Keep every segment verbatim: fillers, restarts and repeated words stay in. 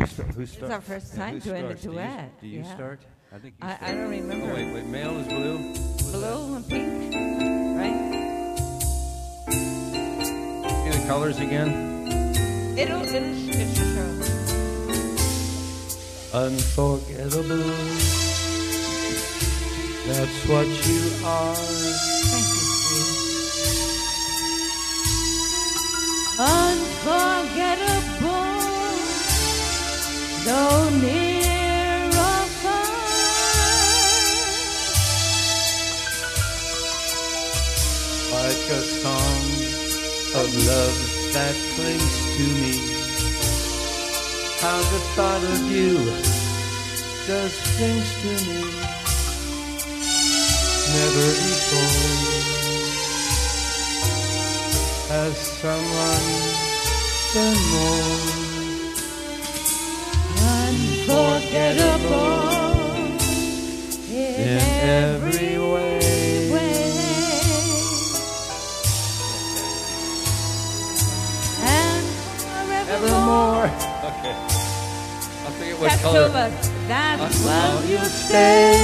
start? Who It's starts? our first time doing a duet. Do you, do you yeah. start? I think you I, start. I don't remember. Oh, wait, wait. Male is blue? Blue and pink, right? See the colors again? It'll, it'll, it should show. Unforgettable. That's what you are. Thank you, Steve. Unforgettable, though near or far. Like a song of love that clings to me. How the thought of you does things to me. Never before has someone been more Unforgettable in every way. And Evermore. Okay. I forget what That's color. over. That's Uh, while uh, you you stay.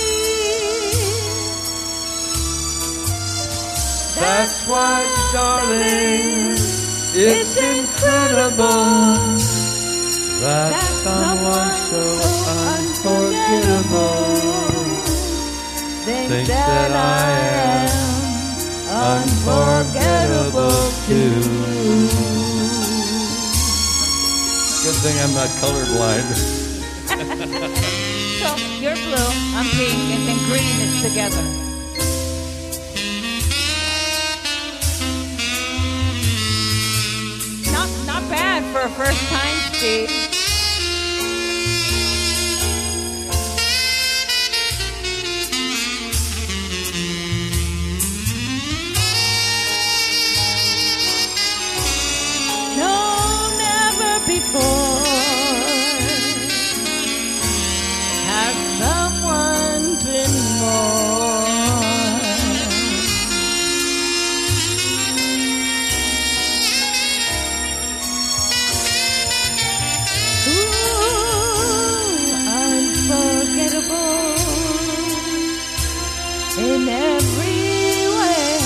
That's why, darling, it's incredible that someone so unforgettable thinks that I am unforgettable too. Good thing I'm not colorblind. So you're blue, I'm pink, and then green is together. Not not bad for a first time, Steve. No, never before has someone been more. Ooh, unforgettable in every way.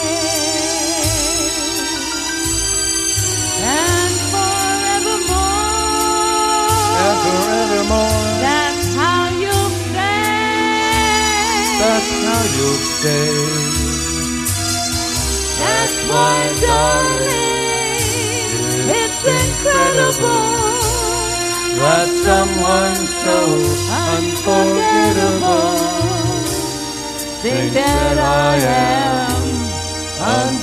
And forevermore, And forevermore, that's how you'll stay. that's how you'll stay. That's why, darling, it's incredible That someone so unforgettable think that I am